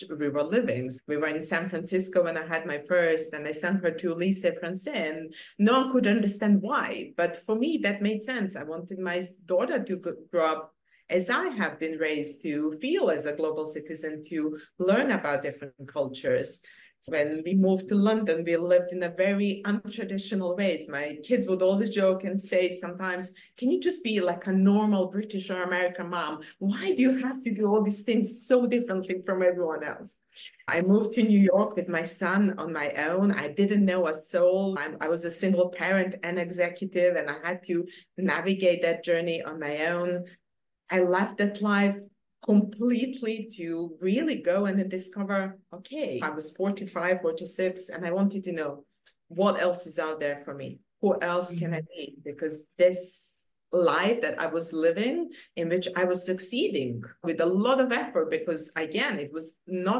we were living. We were in San Francisco when I had my first, and I sent her to Lycée Français. No one could understand why, but for me, that made sense. I wanted my daughter to grow up as I have been raised, to feel as a global citizen, to learn about different cultures. When we moved to London, we lived in a very untraditional ways. My kids would always joke and say sometimes, can you just be like a normal British or American mom? Why do you have to do all these things so differently from everyone else? I moved to New York with my son on my own. I didn't know a soul. I was a single parent and executive, and I had to navigate that journey on my own. I left that life completely to really go and discover, okay, I was 45, 46, and I wanted to know what else is out there for me. Who else can I be? Because this life that I was living, in which I was succeeding with a lot of effort, because again, it was not